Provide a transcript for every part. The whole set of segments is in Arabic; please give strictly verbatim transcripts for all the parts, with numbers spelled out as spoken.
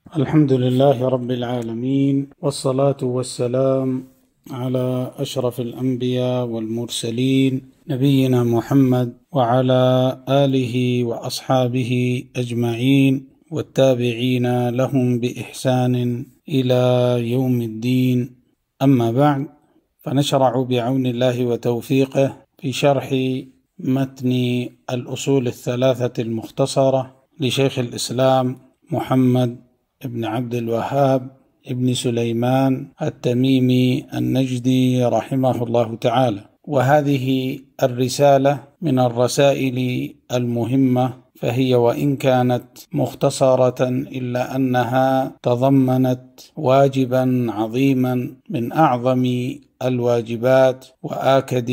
الحمد لله رب العالمين، والصلاة والسلام على أشرف الأنبياء والمرسلين نبينا محمد وعلى آله وأصحابه أجمعين والتابعين لهم بإحسان إلى يوم الدين. أما بعد، فنشرع بعون الله وتوفيقه في شرح متن الأصول الثلاثة المختصرة لشيخ الإسلام محمد ابن عبد الوهاب ابن سليمان التميمي النجدي رحمه الله تعالى. وهذه الرسالة من الرسائل المهمة، فهي وإن كانت مختصرة إلا أنها تضمنت واجبا عظيما من أعظم الواجبات وآكد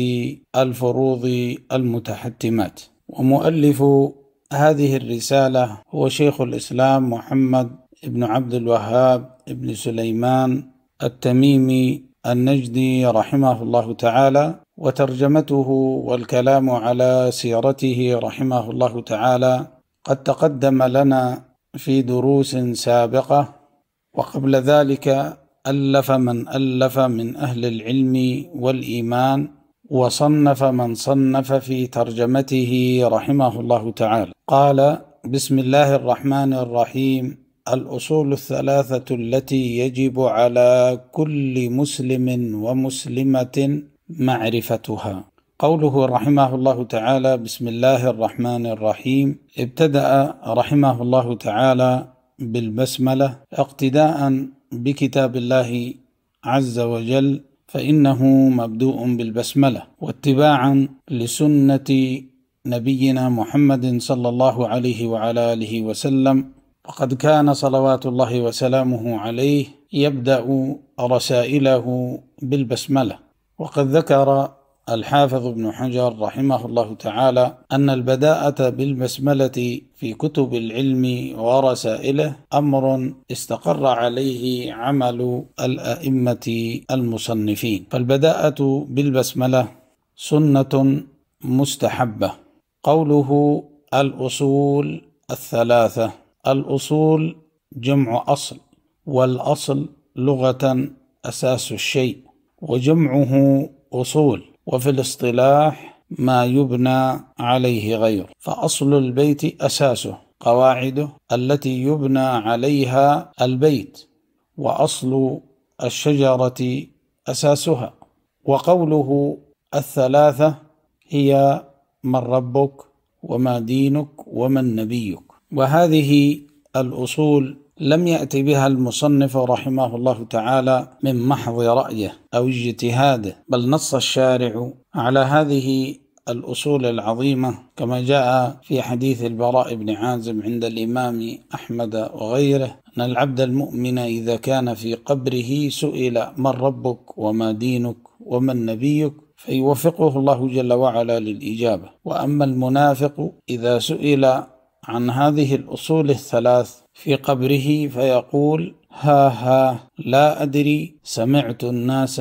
الفروض المتحتمات. ومؤلف هذه الرسالة هو شيخ الإسلام محمد ابن عبد الوهاب ابن سليمان التميمي النجدي رحمه الله تعالى، وترجمته والكلام على سيرته رحمه الله تعالى قد تقدم لنا في دروس سابقة. وقبل ذلك ألف من ألف من أهل العلم والإيمان، وصنف من صنف في ترجمته رحمه الله تعالى. قال: بسم الله الرحمن الرحيم. الأصول الثلاثة التي يجب على كل مسلم ومسلمة معرفتها. قوله رحمه الله تعالى بسم الله الرحمن الرحيم، ابتدأ رحمه الله تعالى بالبسملة اقتداء بكتاب الله عز وجل، فإنه مبدوء بالبسملة، واتباعا لسنة نبينا محمد صلى الله عليه وعلى آله وسلم، فقد كان صلوات الله وسلامه عليه يبدأ رسائله بالبسملة. وقد ذكر الحافظ ابن حجر رحمه الله تعالى أن البداءة بالبسملة في كتب العلم ورسائله أمر استقر عليه عمل الأئمة المصنفين، فالبداءة بالبسملة سنة مستحبة. قوله الأصول الثلاثة، الأصول جمع أصل، والأصل لغة أساس الشيء، وجمعه أصول، وفي الاصطلاح ما يبنى عليه غير. فأصل البيت أساسه، قواعده التي يبنى عليها البيت، وأصل الشجرة أساسها. وقوله الثلاثة هي من ربك وما دينك ومن نبيك. وهذه الأصول لم يأتي بها المصنف رحمه الله تعالى من محض رأيه أو اجتهاده، بل نص الشارع على هذه الأصول العظيمة، كما جاء في حديث البراء بن عازب عند الإمام أحمد وغيره أن العبد المؤمن إذا كان في قبره سئل من ربك وما دينك ومن نبيك فيوفقه الله جل وعلا للإجابة. وأما المنافق إذا سئل عن هذه الأصول الثلاث في قبره فيقول ها ها لا أدري، سمعت الناس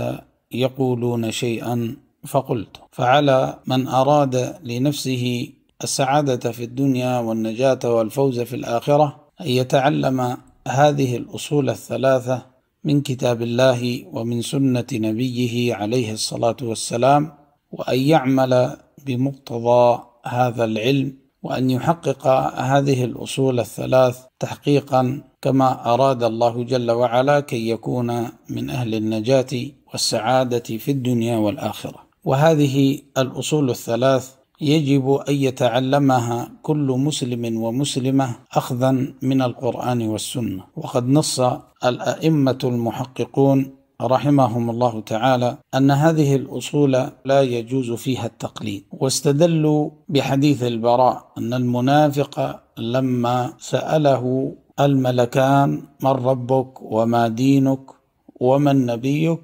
يقولون شيئا فقلت. فعلى من أراد لنفسه السعادة في الدنيا والنجاة والفوز في الآخرة أن يتعلم هذه الأصول الثلاثة من كتاب الله ومن سنة نبيه عليه الصلاة والسلام، وأن يعمل بمقتضى هذا العلم، وأن يحقق هذه الأصول الثلاث تحقيقا كما أراد الله جل وعلا، كي يكون من أهل النجاة والسعادة في الدنيا والآخرة. وهذه الأصول الثلاث يجب أن يتعلمها كل مسلم ومسلمة أخذا من القرآن والسنة. وقد نص الأئمة المحققون رحمهم الله تعالى أن هذه الأصول لا يجوز فيها التقليد، واستدلوا بحديث البراء أن المنافق لما سأله الملكان من ربك وما دينك ومن نبيك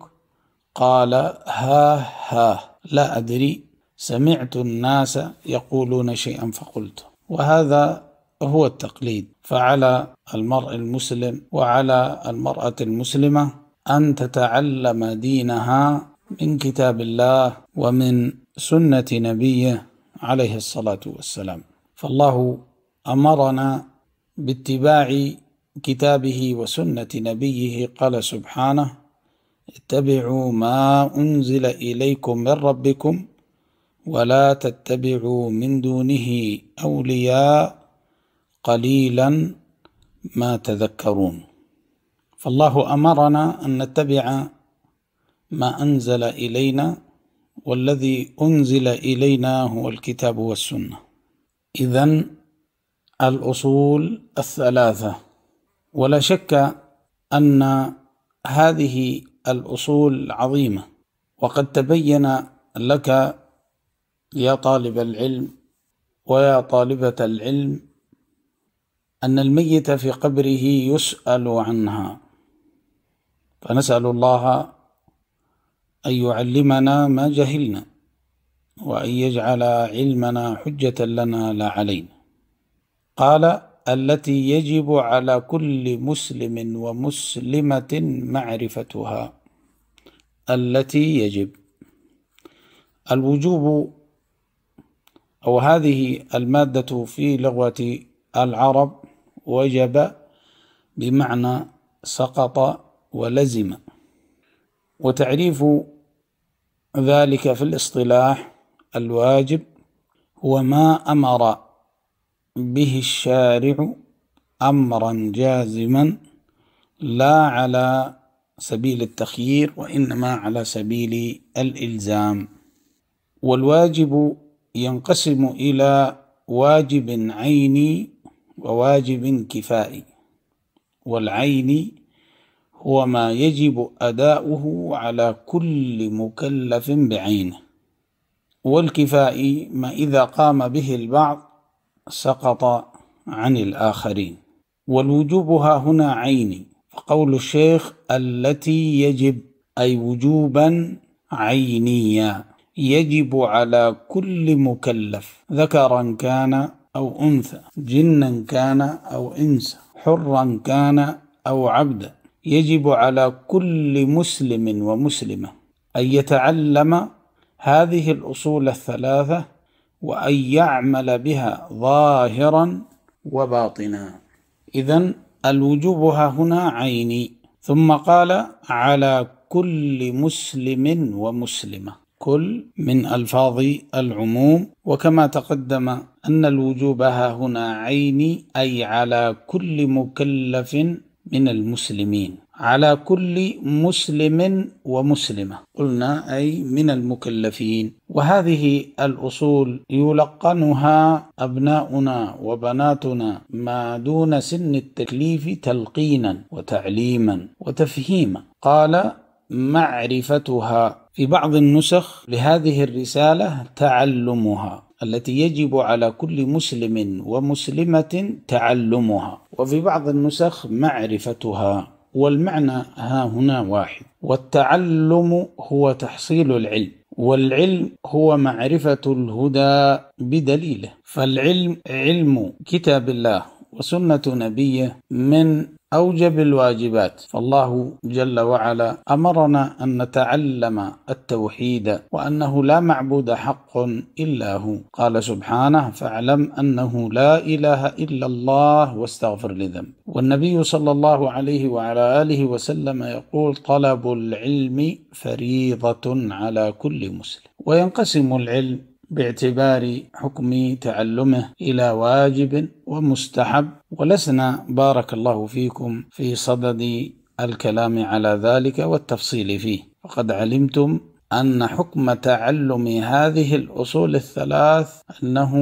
قال ها ها لا أدري، سمعت الناس يقولون شيئا فقلت. وهذا هو التقليد. فعلى المرء المسلم وعلى المرأة المسلمة أن تتعلم دينها من كتاب الله ومن سنة نبيه عليه الصلاة والسلام. فالله أمرنا باتباع كتابه وسنة نبيه قال سبحانه: اتبعوا ما أنزل إليكم من ربكم ولا تتبعوا من دونه أولياء قليلا ما تذكرون. فالله أمرنا أن نتبع ما أنزل إلينا، والذي أنزل إلينا هو الكتاب والسنة. إذن الأصول الثلاثة، ولا شك أن هذه الأصول عظيمة، وقد تبين لك يا طالب العلم ويا طالبة العلم أن الميت في قبره يسأل عنها، فنسأل الله أن يعلمنا ما جهلنا، وأن يجعل علمنا حجة لنا لا علينا. قال: التي يجب على كل مسلم ومسلمة معرفتها. التي يجب، الوجوب أو هذه المادة في لغة العرب وجب بمعنى سقط ولزم، وتعريف ذلك في الاصطلاح: الواجب هو ما أمر به الشارع أمرا جازما لا على سبيل التخيير، وإنما على سبيل الإلزام. والواجب ينقسم إلى واجب عيني وواجب كفائي. والعيني هو ما يجب أداؤه على كل مكلف بعينه، والكفائي ما إذا قام به البعض سقط عن الآخرين. والوجوب ها هنا عيني، فقول الشيخ: التي يجب، أي وجوبا عينيا يجب على كل مكلف، ذكرا كان أو أنثى، جنا كان أو إنسا، حرا كان أو عبدا. يجب على كل مسلم ومسلمة أن يتعلم هذه الأصول الثلاثة، وأن يعمل بها ظاهرا وباطنا. إذن الوجوب ها هنا عيني. ثم قال: على كل مسلم ومسلمة. كل من ألفاظ العموم، وكما تقدم أن الوجوب ها هنا عيني، أي على كل مكلف من المسلمين، على كل مسلم ومسلمة قلنا أي من المكلفين. وهذه الأصول يلقنها أبناؤنا وبناتنا ما دون سن التكليف تلقينا وتعليما وتفهيما. قال: معرفتها. في بعض النسخ لهذه الرسالة تعلمها، التي يجب على كل مسلم ومسلمة تعلمها، وفي بعض النسخ معرفتها، والمعنى ها هنا واحد. والتعلم هو تحصيل العلم، والعلم هو معرفة الهدى بدليله. فالعلم علم كتاب الله وسنة نبيه من أوجب الواجبات، فالله جل وعلا أمرنا أن نتعلم التوحيد، وأنه لا معبود حق إلا هو. قال سبحانه: فاعلم أنه لا إله إلا الله واستغفر لذنب. والنبي صلى الله عليه وعلى آله وسلم يقول: طلب العلم فريضة على كل مسلم. وينقسم العلم باعتبار حكم تعلمه إلى واجب ومستحب، ولسنا بارك الله فيكم في صدد الكلام على ذلك والتفصيل فيه، فقد علمتم أن حكم تعلم هذه الأصول الثلاث أنه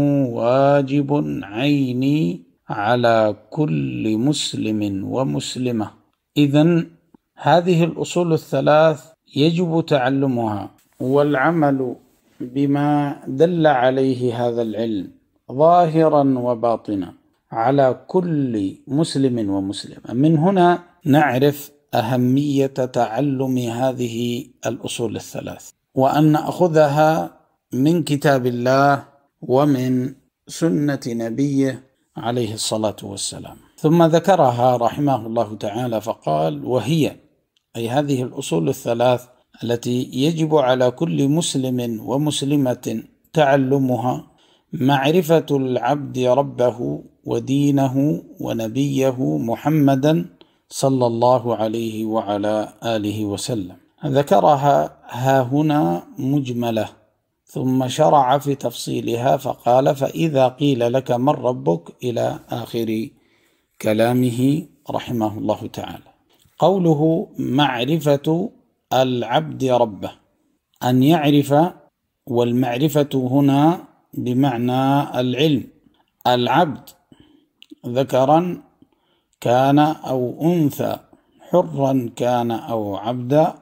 واجب عيني على كل مسلم ومسلمة. إذن هذه الأصول الثلاث يجب تعلمها والعمل بما دل عليه هذا العلم ظاهرا وباطنا على كل مسلم ومسلمة. من هنا نعرف أهمية تعلم هذه الأصول الثلاث، وأن نأخذها من كتاب الله ومن سنة نبيه عليه الصلاة والسلام. ثم ذكرها رحمه الله تعالى فقال: وهي، أي هذه الأصول الثلاث التي يجب على كل مسلم ومسلمة تعلمها، معرفة العبد ربه ودينه ونبيه محمدا صلى الله عليه وعلى آله وسلم. ذكرها ها هنا مجملة، ثم شرع في تفصيلها فقال: فإذا قيل لك من ربك، إلى آخر كلامه رحمه الله تعالى. قوله معرفة العبد ربه، أن يعرف، والمعرفة هنا بمعنى العلم. العبد ذكرا كان أو أنثى، حرا كان أو عبدا،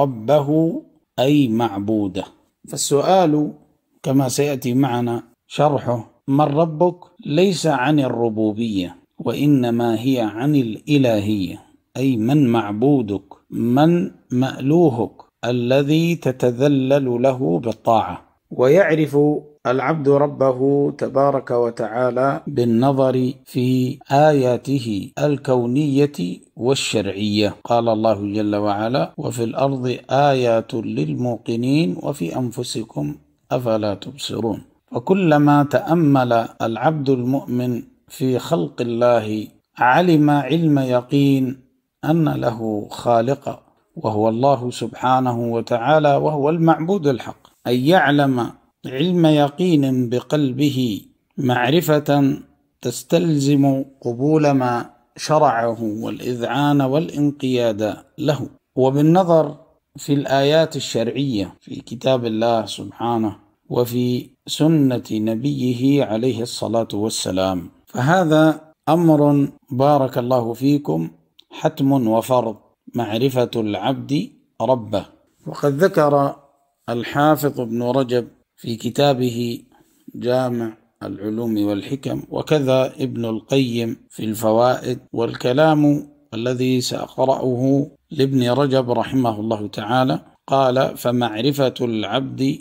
ربه أي معبوده. فالسؤال كما سيأتي معنا شرحه: من ربك؟ ليس عن الربوبية، وإنما هي عن الإلهية، أي من معبودك، من مألوهك الذي تتذلل له بالطاعة. ويعرف العبد ربه تبارك وتعالى بالنظر في آياته الكونية والشرعية. قال الله جل وعلا: وفي الأرض آيات للموقنين وفي أنفسكم أفلا تبصرون. فكلما تأمل العبد المؤمن في خلق الله علم علم يقين أن له خالق، وهو الله سبحانه وتعالى، وهو المعبود الحق. أن يعلم علم يقين بقلبه معرفة تستلزم قبول ما شرعه والإذعان والانقياد له. وبالنظر في الآيات الشرعية في كتاب الله سبحانه وفي سنة نبيه عليه الصلاة والسلام، فهذا أمر بارك الله فيكم حتم وفرض، معرفة العبد ربه. وقد ذكر الحافظ ابن رجب في كتابه جامع العلوم والحكم، وكذا ابن القيم في الفوائد، والكلام الذي سأقرأه لابن رجب رحمه الله تعالى قال: فمعرفة العبد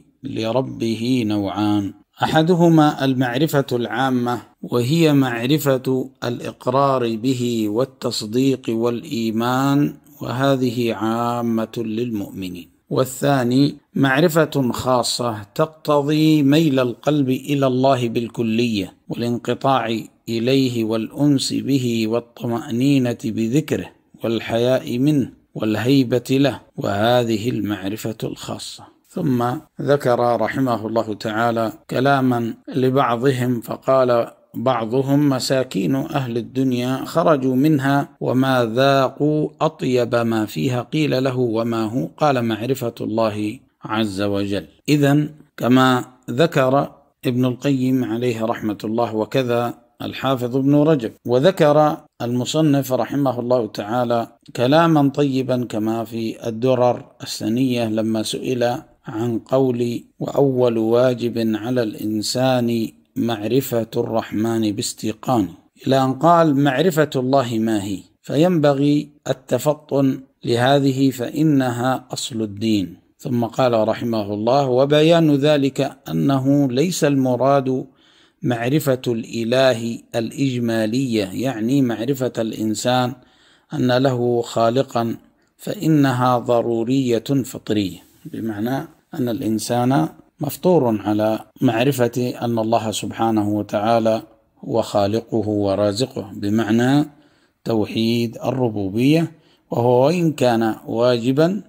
لربه نوعان: أحدهما المعرفة العامة، وهي معرفة الإقرار به والتصديق والإيمان، وهذه عامة للمؤمنين. والثاني معرفة خاصة تقتضي ميل القلب إلى الله بالكلية، والانقطاع إليه والأنس به، والطمأنينة بذكره، والحياء منه، والهيبة له، وهذه المعرفة الخاصة. ثم ذكر رحمه الله تعالى كلاما لبعضهم فقال بعضهم: مساكين أهل الدنيا خرجوا منها وما ذاقوا أطيب ما فيها. قيل له: وما هو؟ قال: معرفة الله عز وجل. إذن كما ذكر ابن القيم عليه رحمة الله، وكذا الحافظ ابن رجب، وذكر المصنف رحمه الله تعالى كلاما طيبا كما في الدرر السنية لما سئل عن قول: وأول واجب على الإنسان معرفة الرحمن باستيقان، إلى أن قال: معرفة الله ما هي؟ فينبغي التفطن لهذه، فإنها أصل الدين. ثم قال رحمه الله: وبيان ذلك أنه ليس المراد معرفة الإله الإجمالية، يعني معرفة الإنسان أن له خالقا، فإنها ضرورية فطرية، بمعنى أن الإنسان مفطور على معرفة أن الله سبحانه وتعالى هو خالقه ورازقه، بمعنى توحيد الربوبية، وهو وإن كان واجبا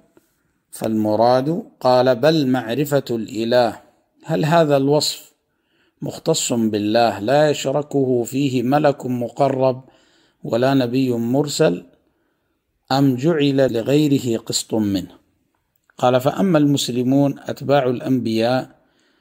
فالمراد قال: بل معرفة الإله. هل هذا الوصف مختص بالله لا يشركه فيه ملك مقرب ولا نبي مرسل، أم جعل لغيره قسط منه؟ قال: فأما المسلمون أتباع الأنبياء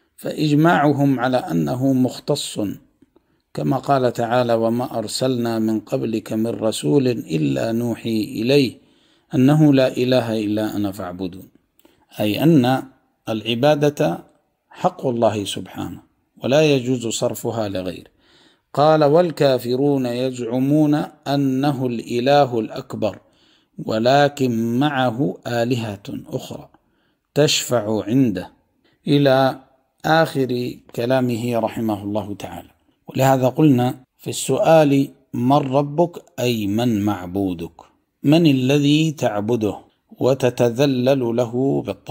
فإجماعهم على أنه مختص، كما قال تعالى: وما أرسلنا من قبلك من رسول إلا نوحي إليه أنه لا إله إلا أنا فاعبدون، أي أن العبادة حق الله سبحانه ولا يجوز صرفها لغيره. قال: والكافرون يزعمون أنه الإله الأكبر، ولكن معه آلهة أخرى تشفع عنده، إلى آخر كلامه رحمه الله تعالى. ولهذا قلنا في السؤال: من ربك؟ أي من معبودك، من الذي تعبده وتتذلل له بالطاعة.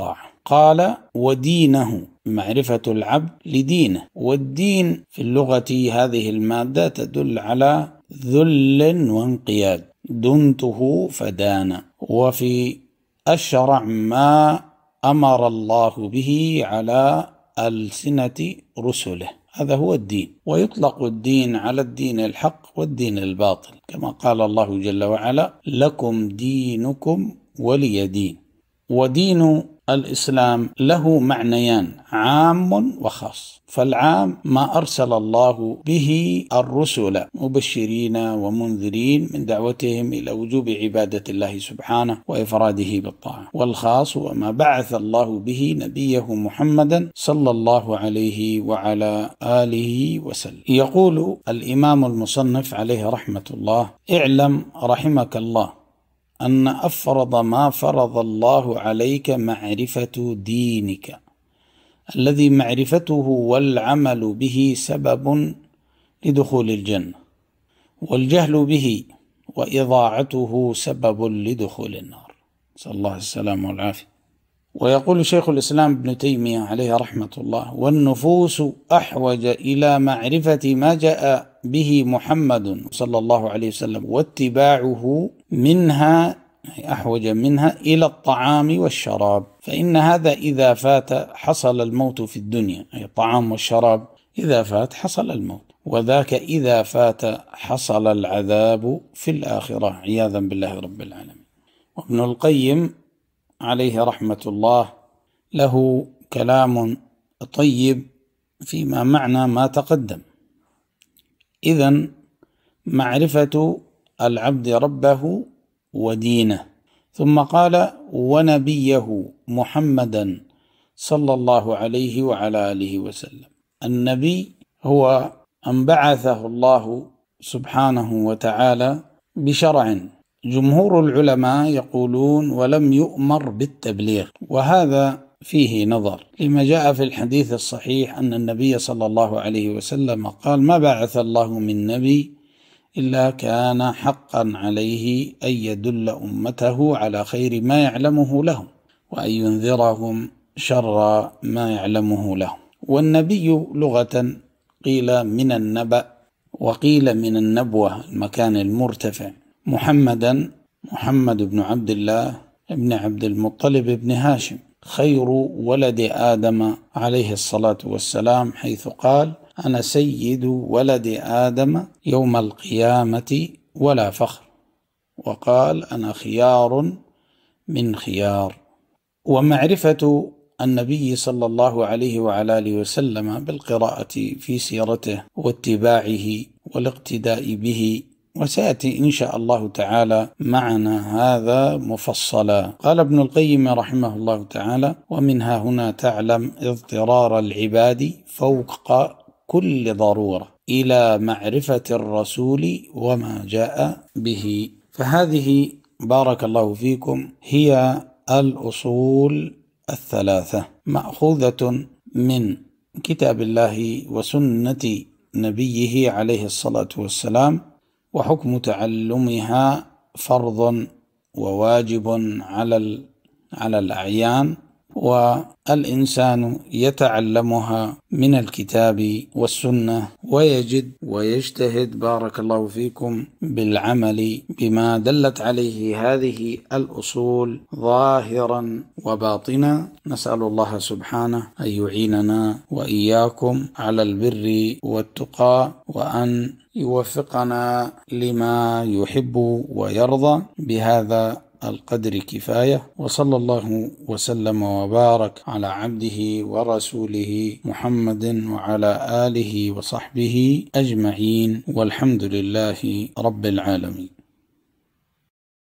قال ودينه، معرفة العبد لدينه. والدين في اللغة هذه المادة تدل على ذل وانقياد، دنته فدان. وفي الشرع ما أمر الله به على ألسنة رسله، هذا هو الدين. ويطلق الدين على الدين الحق والدين الباطل، كما قال الله جل وعلا: لكم دينكم ولي دين. ودين الإسلام له معنيان، عام وخاص. فالعام ما أرسل الله به الرسل مبشرين ومنذرين من دعوتهم إلى وجوب عبادة الله سبحانه وإفراده بالطاعة. والخاص هو ما بعث الله به نبيه محمدا صلى الله عليه وعلى آله وسلم. يقول الإمام المصنف عليه رحمة الله: اعلم رحمك الله أن أفرض ما فرض الله عليك معرفة دينك، الذي معرفته والعمل به سبب لدخول الجنة، والجهل به وإضاعته سبب لدخول النار، نسأل الله السلامة والعافية. ويقول شيخ الإسلام ابن تيمية عليه رحمة الله: والنفوس أحوج إلى معرفة ما جاء به محمد صلى الله عليه وسلم واتباعه منها، أحوج منها إلى الطعام والشراب، فإن هذا إذا فات حصل الموت في الدنيا، أي الطعام والشراب إذا فات حصل الموت، وذاك إذا فات حصل العذاب في الآخرة عياذا بالله رب العالمين. وابن القيم عليه رحمة الله له كلام طيب فيما معنى ما تقدم. إذن معرفة العبد ربه ودينه، ثم قال: ونبيه محمدا صلى الله عليه وعلى آله وسلم. النبي هو أن بعثه الله سبحانه وتعالى بشرع. جمهور العلماء يقولون: ولم يؤمر بالتبليغ، وهذا فيه نظر، لما جاء في الحديث الصحيح أن النبي صلى الله عليه وسلم قال: ما بعث الله من نبي إلا كان حقا عليه أن يدل أمته على خير ما يعلمه لهم، وأن ينذرهم شر ما يعلمه لهم. والنبي لغة قيل من النبأ، وقيل من النبوة، المكان المرتفع. محمدا محمد بن عبد الله ابن عبد المطلب ابن هاشم، خير ولد آدم عليه الصلاة والسلام، حيث قال: أنا سيد ولد آدم يوم القيامة ولا فخر، وقال: أنا خيار من خيار. ومعرفة النبي صلى الله عليه وعلى آله وسلم بالقراءة في سيرته واتباعه والاقتداء به، وسيأتي إن شاء الله تعالى معنا هذا مفصلا. قال ابن القيم رحمه الله تعالى: ومنها هنا تعلم اضطرار العباد فوق كل ضرورة إلى معرفة الرسول وما جاء به. فهذه بارك الله فيكم هي الأصول الثلاثة، مأخوذة من كتاب الله وسنة نبيه عليه الصلاة والسلام، وحكم تعلمها فرض وواجب على على الأعيان، والإنسان يتعلمها من الكتاب والسنة، ويجد ويجتهد بارك الله فيكم بالعمل بما دلت عليه هذه الأصول ظاهرا وباطنا. نسأل الله سبحانه أن يعيننا وإياكم على البر والتقى، وأن يوفقنا لما يحب ويرضى. بهذا القدر كفاية، وصلى الله وسلم وبارك على عبده ورسوله محمد وعلى آله وصحبه أجمعين، والحمد لله رب العالمين.